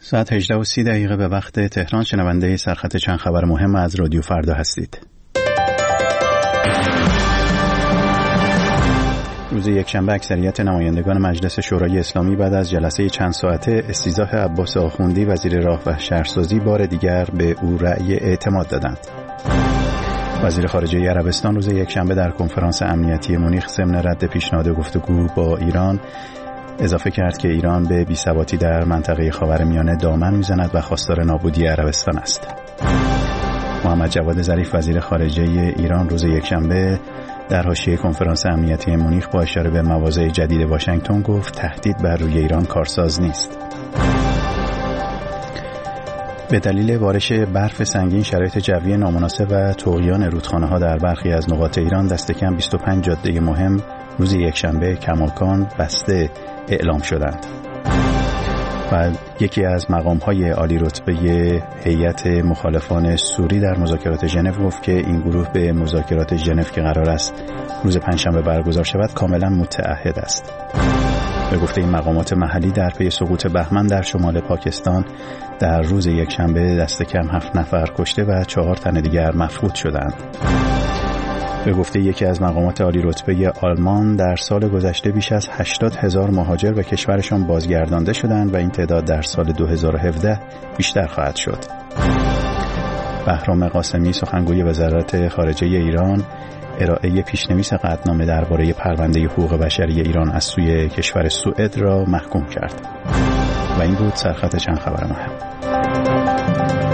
ساعت 18:30 به وقت تهران. شنونده سرخط چند خبر مهم از رادیو فردا هستید. روز یکشنبه اکثریت نمایندگان مجلس شورای اسلامی بعد از جلسه چند ساعته استیضاح عباس آخوندی وزیر راه و شهرسازی بار دیگر به او رأی اعتماد دادند. وزیر خارجه عربستان روز یکشنبه در کنفرانس امنیتی مونیخ ضمن رد پیشنهاد گفتگو با ایران اضافه کرد که ایران به بی‌ثباتی در منطقه خاورمیانه دامن میزند و خواستار نابودی عربستان است. محمد جواد ظریف وزیر خارجه ایران روز یکشنبه در حاشیه کنفرانس امنیتی مونیخ با اشاره به مواضع جدید واشنگتن گفت تهدید بر روی ایران کارساز نیست. به دلیل بارش برف سنگین، شرایط جوی نامناسب و طغیان رودخانه‌ها در برخی از نقاط ایران دست کم 25 جاده مهم روز یکشنبه کماکان بسته اعلام شدند. و یکی از مقام‌های عالی رتبه هیئت مخالفان سوری در مذاکرات ژنو گفت که این گروه به مذاکرات ژنو که قرار است روز پنجشنبه برگزار شود کاملا متعهد است. به گفته این مقامات محلی در پی سقوط بهمن در شمال پاکستان در روز یکشنبه دست کم 7 نفر کشته و 4 تن دیگر مفقود شدند. به گفته یکی از مقامات عالی رتبه آلمان در سال گذشته بیش از 80,000 مهاجر به کشورشان بازگردانده شدند و این تعداد در سال 2017 بیشتر خواهد شد. بهرام قاسمی سخنگوی وزارت خارجه ایران ارائه پیشنویس قطعنامه درباره پرونده حقوق بشری ایران از سوی کشور سوئد را محکوم کرد. و این بود سرخط چند خبر مهم.